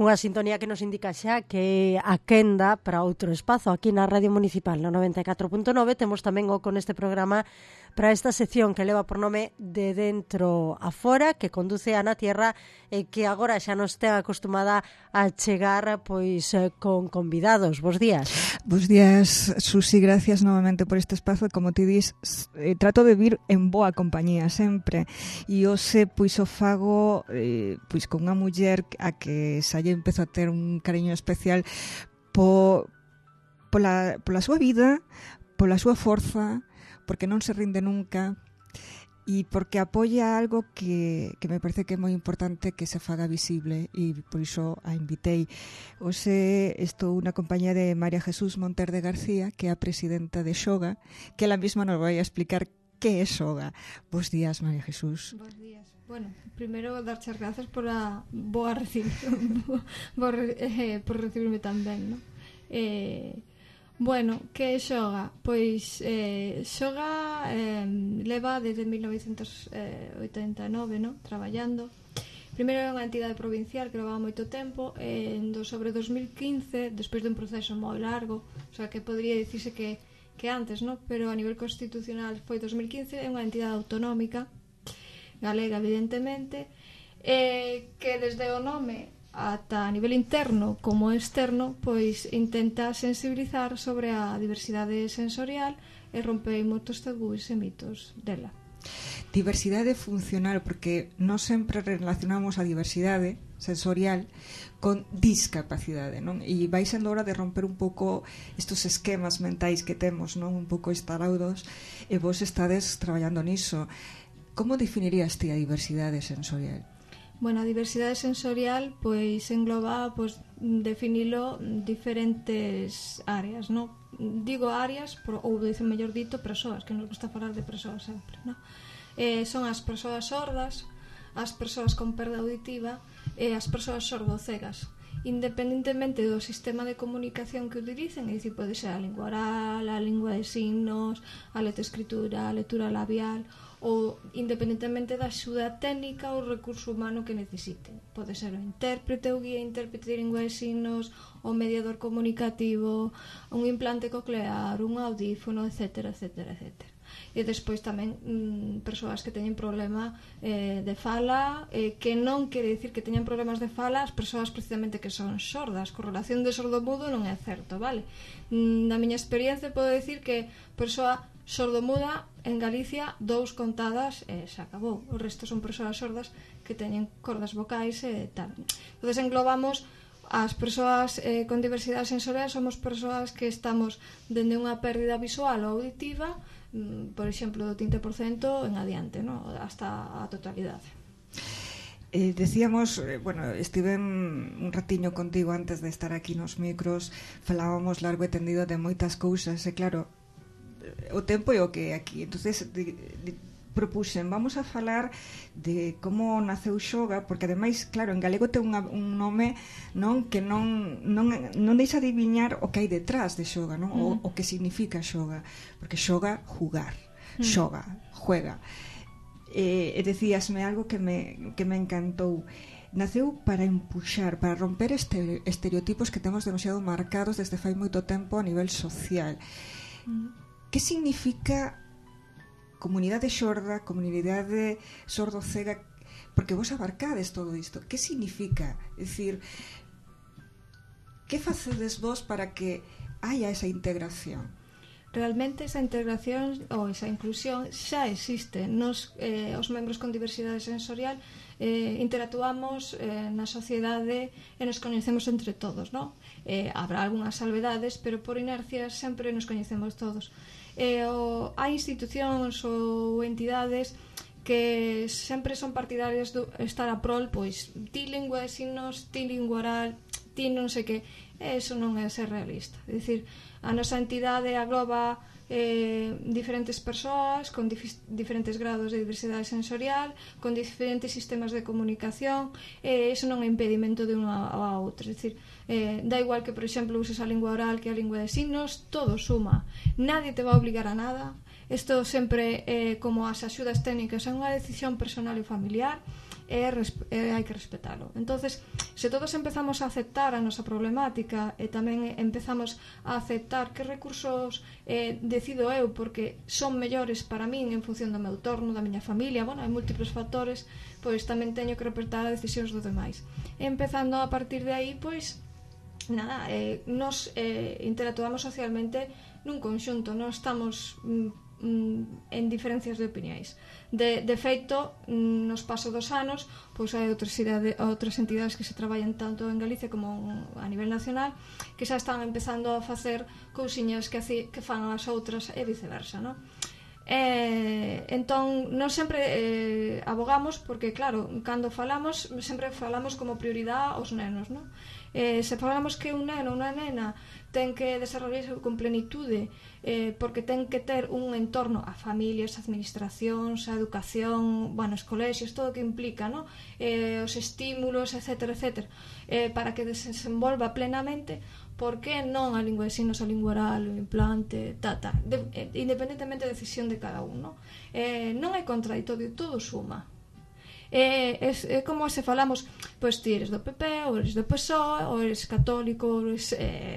Unha sintonía que nos indica xa que a quenda para outro espazo aquí na Radio Municipal no 94.9. Temos tamén o con este programa para esta sección que leva por nome De Dentro a Fora, que conduce a Na Tierra e que agora xa nos ten acostumada a chegar pois con convidados. Bos días. Bos días, Susi, gracias novamente por este espazo. Como ti dis, trato de vir en boa compañía sempre, e hoxe pois o fago pois con unha muller a que xa lle empezo a ter un cariño especial pola súa vida, pola súa forza, porque non se rinde nunca e porque apoia algo que me parece que é moi importante que se faga visible, e por iso a invitei. Hoxe estou na compañía de María Jesús Monter de García, que é a presidenta de Xoga, que ela mesma nos vai a explicar que é Xoga. Bos días, María Jesús. Bos días. Bueno, primeiro darche as grazas por a boa por recibirme tan ben, non? Bueno, que é Xoga? Pois Xoga leva desde 1989, non? Traballando. Primeiro é unha entidade provincial que levaba moito tempo, sobre 2015, despois dun proceso moi largo, o sea, que podría dicirse que antes, non? Pero a nivel constitucional foi 2015, é unha entidade autonómica galega, evidentemente, que desde o nome ata a nivel interno como externo, pois intenta sensibilizar sobre a diversidade sensorial e romper moitos tabús e mitos dela. Diversidade funcional, porque non sempre relacionamos a diversidade sensorial con discapacidade, non? E vai sendo hora de romper un pouco estos esquemas mentais que temos, non? Un pouco instalados, e vos estades traballando niso. Como definirías ti a diversidade sensorial? Bueno, a diversidade sensorial pois engloba, pois, definilo diferentes áreas, non? Digo áreas, ou dicen mellor dito, persoas, que nos gusta falar de persoas sempre, non? Son as persoas sordas, as persoas con perda auditiva e as persoas sordocegas, independentemente do sistema de comunicación que utilicen, é dicir, pode ser a lingua oral, a lingua de signos, a letraescritura, a lectura labial, ou independentemente da axuda técnica ou recurso humano que necesiten. Pode ser o intérprete, o guía intérprete de lingua de signos, o mediador comunicativo, un implante coclear, un audífono, etc, etc, etc. E despois tamén persoas que teñen problema de fala, que non quere dicir que teñan problemas de fala as persoas precisamente que son sordas. Correlación de sordo-mudo non é certo, vale? Na miña experiencia podo dicir que persoa sordomuda en Galicia 2 contadas e se acabou. O resto son persoas sordas que teñen cordas vocais e tal. Entonces englobamos as persoas con diversidade sensorial, somos persoas que estamos dende unha pérdida visual ou auditiva, por exemplo, do 30% en adiante, ¿no? Hasta a totalidade. Decíamos, bueno, estive un ratiño contigo antes de estar aquí nos micros, falábamos largo e tendido de moitas cousas, e claro, o tempo é o que é aquí. Entonces propuxen, vamos a falar de como naceu Xoga, porque ademais, claro, en galego ten un nome, non, que non deixa adiviñar o que hai detrás de Xoga, non? O que significa Xoga, porque Xoga, jugar, Xoga, juega. E decíasme algo que me encantou. Naceu para empuxar, para romper estereotipos que temos demasiado marcados desde fai moito tempo a nivel social. Que significa comunidade xorda, comunidade sordo-cega? Porque vos abarcades todo isto. Que significa? É dicir, que facedes vos para que haya esa integración? Realmente esa integración ou esa inclusión xa existe. Nos, os membros con diversidade sensorial, interactuamos na sociedade e nos coñecemos entre todos, non? Habrá algunhas salvedades, pero por inercia sempre nos coñecemos todos. Hai institucións ou entidades que sempre son partidarias de estar a prol, pois, ti lingua de signos, ti lingua oral, ti non sei que. Eso non é ser realista. É dicir, a nosa entidade agloba diferentes persoas con diferentes grados de diversidade sensorial, con diferentes sistemas de comunicación, e iso non é impedimento de unha a outra. É dicir, dá igual que, por exemplo, uses a lingua oral que a lingua de signos, todo suma. Nadie te va a obligar a nada. Isto sempre, como as axudas técnicas, é unha decisión personal e familiar. hai que respetalo. Entonces, se todos empezamos a aceptar a nosa problemática e tamén empezamos a aceptar que recursos decido eu porque son mellores para min en función do meu torno, da miña familia, bueno, hai múltiples factores, pois tamén teño que respetar as decisións dos demais. E empezando a partir de aí, pois nada, nos interactuamos socialmente nun conxunto, non estamos en diferencias de opinións. De feito, nos paso dos anos, pois hai outras entidades que se traballan tanto en Galicia como a nivel nacional que xa están empezando a facer cousiñas que fan as outras e viceversa, non? Entón, non sempre abogamos porque, claro, cando falamos sempre falamos como prioridade aos nenos, non? Se falamos que un neno ou unha nena ten que desarrollarse con plenitude porque ten que ter un entorno a familias, a administracións, a educación, bueno, os colexios, todo o que implica, ¿no? Os estímulos, etc., etc., para que desenvolva plenamente, por que non a lingua de signos, a lingua oral, o implante, independentemente da decisión de cada un, ¿no? Non hai contradictorio, todo suma. É como se falamos, pois ti eres do PP, ou eres do PSOE, ou eres católico, ou eres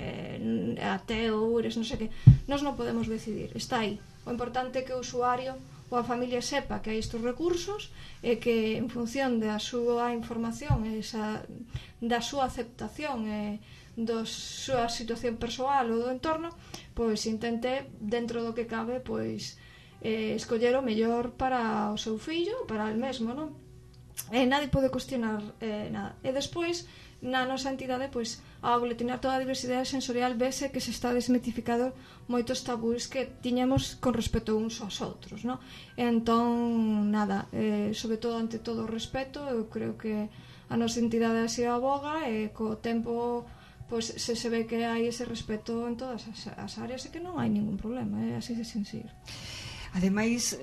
ateo, ou eres non sei que. Nós non podemos decidir, está aí. O importante é que o usuario ou a familia sepa que hai estes recursos e que en función da súa información e da súa aceptación e da súa situación persoal ou do entorno, pois intente, dentro do que cabe, pois escoller o mellor para o seu fillo, para el mesmo, non? Nadie pode cuestionar nada. E despois, na nosa entidade, pois, ao aglutinar toda a diversidade sensorial, vese que se está desmitificado moitos tabús que tiñamos con respecto uns aos outros, non? Entón, nada, sobre todo, ante todo o respeto, eu creo que a nosa entidade así aboga e co tempo, pois, se ve que hai ese respeto en todas as áreas e que non hai ningún problema, así de sencillo. Ademais,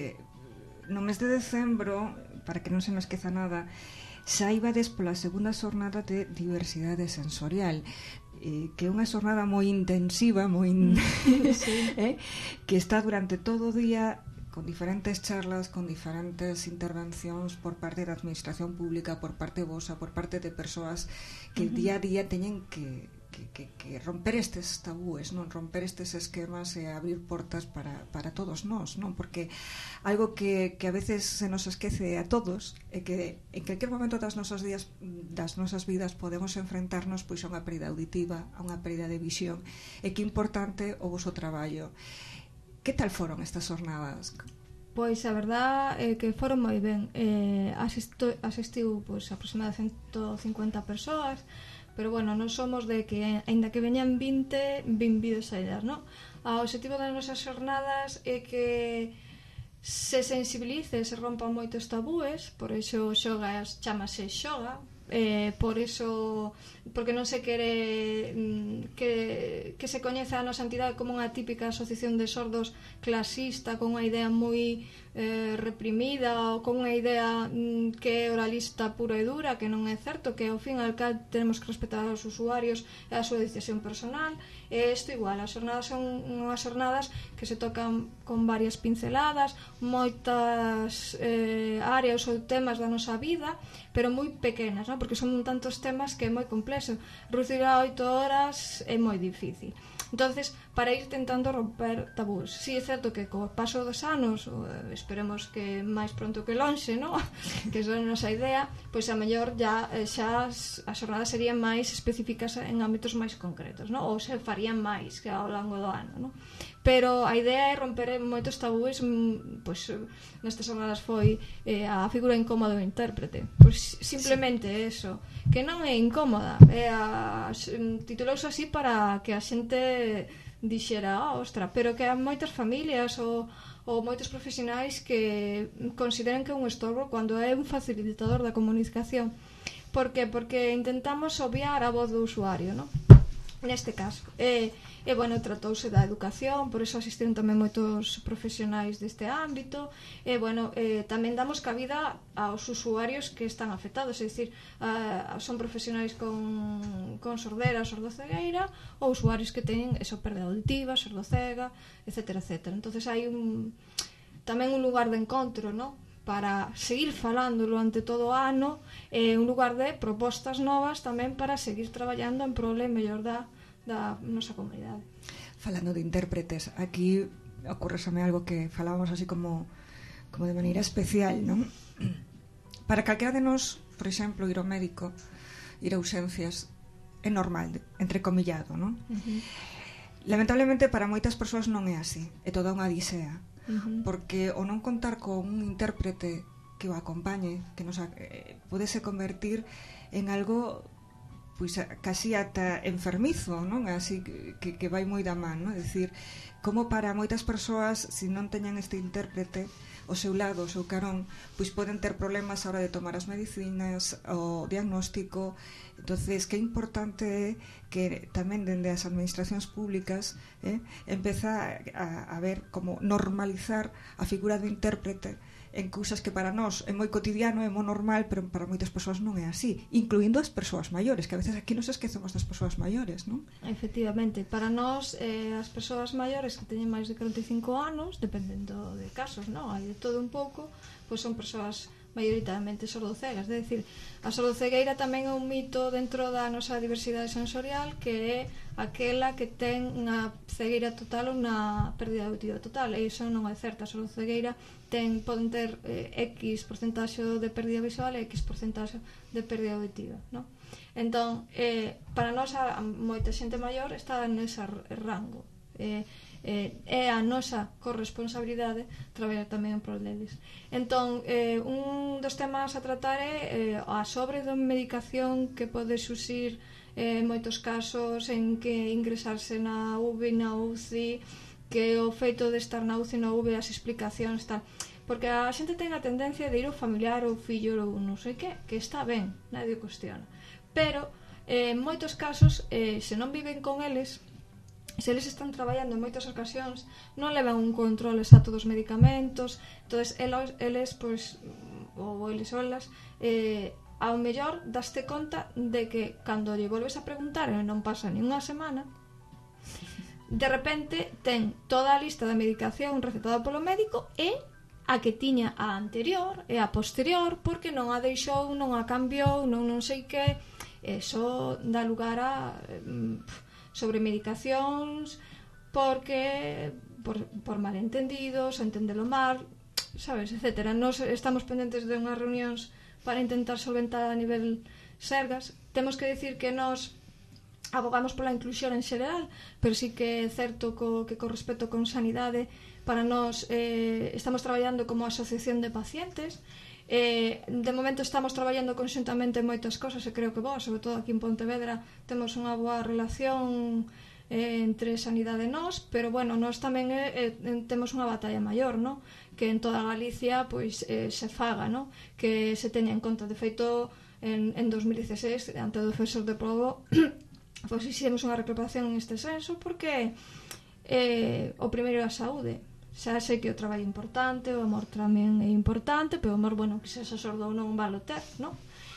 no mes de decembro, para que non se me esqueza nada, xa ibades pola segunda xornada de diversidade sensorial, que é unha xornada moi intensiva, sí. Que está durante todo o día con diferentes charlas, con diferentes intervencións por parte da administración pública, por parte vosa, por parte de persoas que día a día teñen que romper estes tabúes, non, romper estes esquemas e abrir portas para todos nós, non? Porque algo que a veces se nos esquece a todos é que en calquer momento das nosas vidas podemos enfrentarnos pois a unha perda auditiva, a unha perda de visión, e que importante o voso traballo. Que tal foron estas jornadas? Pois a verdad é que foron moi ben. Asistiu pois aproximadamente 150 persoas. Pero bueno, non somos de que, aínda que veñan 20, benvidos a ellas, non? O objetivo das nosas xornadas é que se sensibilice, se rompan moitos tabúes, por iso xoga chamase xoga, por iso, porque non se quere que se coñeza a nosa entidade como unha típica asociación de sordos clasista, con unha idea moi reprimida ou con unha idea que é oralista pura e dura, que non é certo, que ao fin e ao cabo tenemos que respetar aos usuarios e a súa decisión personal. E isto igual, as xornadas son unhas xornadas que se tocan con varias pinceladas, moitas áreas ou temas da nosa vida, pero moi pequenas, non? Porque son tantos temas que é moi complexo. Reducir a 8 horas é moi difícil. Entonces, para ir tentando romper tabús. Si é certo que co paso dos anos, esperemos que máis pronto que lonxe, non? Que é a nosa idea, pois a mellor xa as xornadas serían máis específicas en ámbitos máis concretos, non? Ou se farían máis que ao longo do ano, non? Pero a idea é romper moitos tabúes, pois nestas xornadas foi a figura incómoda do intérprete. Pois simplemente eso, que non é incómoda, titulouse así para que a xente dixera, ostra, pero que hai moitas familias ou moitos profesionais que consideran que é un estorbo cando é un facilitador da comunicación. Por que? Porque intentamos obviar a voz do usuario, non? Neste caso. E bueno, tratouse da educación, por iso asistiron tamén moitos profesionais deste ámbito, e bueno, tamén damos cabida aos usuarios que están afectados, é dicir, son profesionais con sordera, sordocegueira, ou usuarios que teñen eso, perda auditiva, sordocega, etc. Entonces hai tamén un lugar de encontro, non? para seguir falándolo ante todo o ano, un lugar de propostas novas tamén para seguir traballando en prol e mellor da nosa comunidade. Falando de intérpretes, aquí ocurresame algo que falábamos así como de maneira especial, non? Para calquera de nós, por exemplo, ir ao médico, ir a urxencias, é normal, entrecomillado, non? Lamentablemente para moitas persoas non é así, é toda unha odisea, porque o non contar con un intérprete que o acompañe, que nos podese convertir en algo pois casi ata enfermizo, non? Así que vai moi da man, non? É dicir, como para moitas persoas, se non teñan este intérprete ao seu lado, ao seu carón, pois poden ter problemas a hora de tomar as medicinas, o diagnóstico. Entonces, que importante é que tamén dende as administracións públicas empeza a ver como normalizar a figura do intérprete en cousas que para nós é moi cotidiano, é moi normal, pero para moitas persoas non é así, incluindo as persoas maiores, que a veces aquí nos esquecemos das persoas maiores, non? Efectivamente, para nós as persoas maiores que teñen máis de 45 anos, dependendo de casos, non? Hai de todo un pouco, pois son persoas maioritariamente sordocegas, é dicir, a sordocegueira tamén é un mito dentro da nosa diversidade sensorial, que é aquela que ten unha cegueira total ou unha pérdida auditiva total, e iso non é certo. A sordocegueira poden ter X porcentaxe de pérdida visual e X porcentaxe de pérdida auditiva, non? Entón, para nós moita xente maior está nese rango, é a nosa corresponsabilidade traballar tamén en prol deles. Entón, un dos temas a tratar é a sobremedicación que pode xurxir en moitos casos en que ingresarse na UVI, na UCI, que o feito de estar na UCI, na UVI, as explicacións, tal, porque a xente ten a tendencia de ir ao familiar ou fillo ou non sei que está ben, nadie o cuestiona, pero en moitos casos, se non viven con eles, se eles están traballando en moitas ocasións, non levan un control exacto dos medicamentos, entonces eles, pois, ou eles olas, ao mellor daste conta de que cando lle volves a preguntar e non pasa ni unha semana, de repente ten toda a lista da medicación recetada polo médico e a que tiña a anterior e a posterior, porque non a deixou, non a cambiou, non sei que. Eso dá lugar a sobremedicacións, porque por malentendidos, entendelo mal, sabes, etcétera. Nos estamos pendentes de unhas reunións para intentar solventar a nivel sergas. Temos que decir que nós abogamos pola inclusión en xeral, pero sí que é certo que con respecto con sanidade, para nós estamos traballando como asociación de pacientes. De momento estamos traballando conxuntamente en moitas cosas, e creo que vos, sobre todo aquí en Pontevedra, temos unha boa relación entre sanidade e nós, pero bueno, nós tamén temos unha batalla maior, no? Que en toda Galicia pois se faga, no? Que se teña en conta. De feito, en 2016, ante o defensor de Probo, pois fixemos unha reclamación en este senso, porque o primeiro é a saúde. Xa sei que o traballo é importante, o amor tamén é importante, pero o amor, bueno, que se sordo ou non vale ter, no?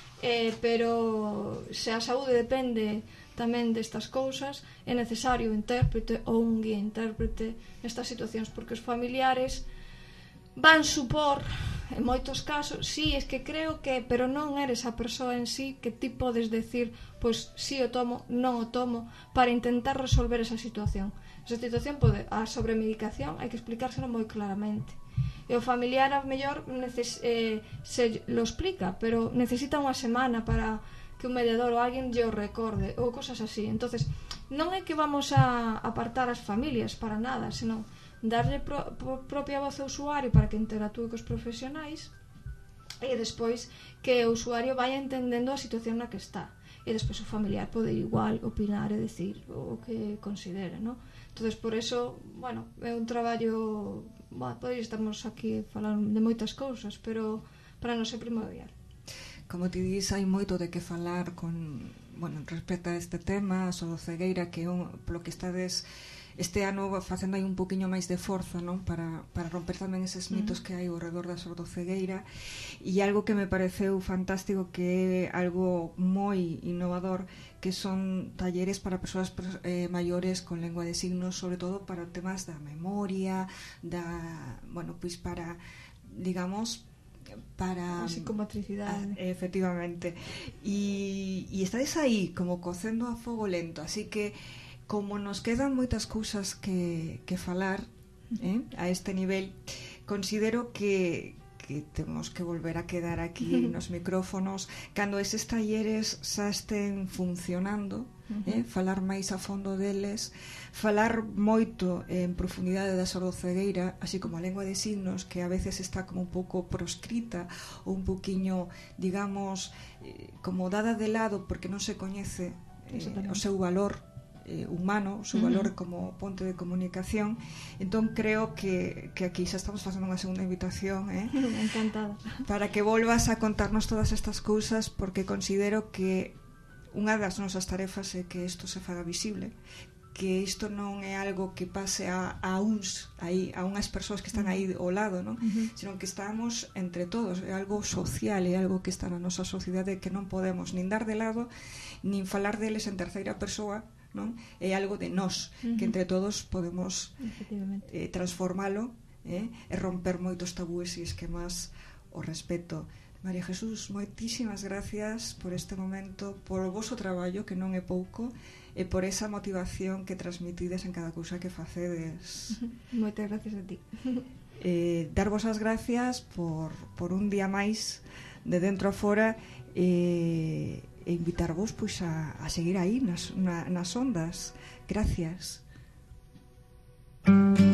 Pero se a saúde depende tamén destas cousas, é necesario un intérprete ou un guía intérprete nestas situacións, porque os familiares van supor, en moitos casos, sí, es que creo que, pero non eres a persoa en sí, que ti podes decir, pois sí o tomo, non o tomo, para intentar resolver esa situación. Esa situación pode, a sobremedicación hai que explicárselo moi claramente, e o familiar a mellor se lo explica, pero necesita unha semana para que un mediador ou alguén lle o recorde, ou cosas así. Entonces, non é que vamos a apartar as familias para nada, senón darlle propia voz ao usuario para que interactúe cos profesionais, e despois que o usuario vaya entendendo a situación na que está, e despois o familiar pode igual opinar e decir o que considere, ¿no? Entonces, por eso, bueno, é un traballo, bueno, estamos aquí falando de moitas cousas, pero para non ser primordial. Como ti dis, hai moito de que falar respecto a este tema, a sordocegueira, que polo que estades este ano facendo aí un poquinho máis de forza, non? Para romper tamén eses mitos que hai ao redor da sordocegueira, e algo que me pareceu fantástico, que é algo moi innovador, que son talleres para persoas maiores con lengua de signos, sobre todo para temas da memoria, para, digamos, para... psicomotricidade. Efectivamente. E estades aí como cocendo a fogo lento, así que como nos quedan moitas cousas que falar a este nivel, considero que temos que volver a quedar aquí nos micrófonos cando eses talleres xa estén funcionando, falar máis a fondo deles, falar moito en profundidade da sordocegueira, así como a lengua de signos, que a veces está como un pouco proscrita ou un poquinho, digamos, como dada de lado porque non se coñece o seu valor humano, o seu valor como ponte de comunicación. Entón creo que aquí xa estamos facendo unha segunda invitación, encantada, para que volvas a contarnos todas estas cousas, porque considero que unha das nosas tarefas é que isto se faga visible, que isto non é algo que pase a uns aí, a unhas persoas que están aí ao lado, non? Sino que estamos entre todos, é algo social, é algo que está na nosa sociedade que non podemos nin dar de lado, nin falar deles en terceira persoa, non? É algo de nós, que entre todos podemos transformalo e romper moitos tabúes e esquemas o respeto. María Jesús, moitísimas gracias por este momento, por o voso traballo, que non é pouco, e por esa motivación que transmitides en cada cousa que facedes. Moitas gracias a ti. Darvos as gracias por un día máis de dentro a fora, e invitarvos pois a seguir aí nas ondas. Gracias.